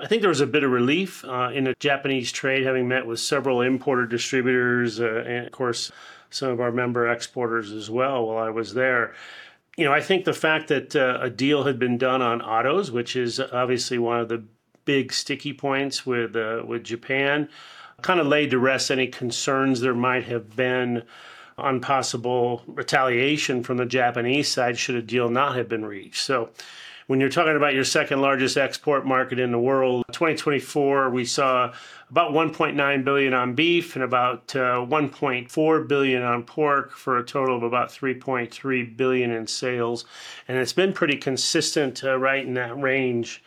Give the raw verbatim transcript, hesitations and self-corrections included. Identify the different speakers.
Speaker 1: I think there was a bit of relief uh, in the Japanese trade, having met with several importer distributors uh, and, of course, some of our member exporters as well while I was there. You know, I think the fact that uh, a deal had been done on autos, which is obviously one of the big sticky points with uh, with Japan, kind of laid to rest any concerns there might have been on possible retaliation from the Japanese side should a deal not have been reached. So when you're talking about your second largest export market in the world, twenty twenty-four, we saw about one point nine billion dollars on beef and about uh, one point four billion dollars on pork for a total of about three point three billion dollars in sales. And it's been pretty consistent uh, right in that range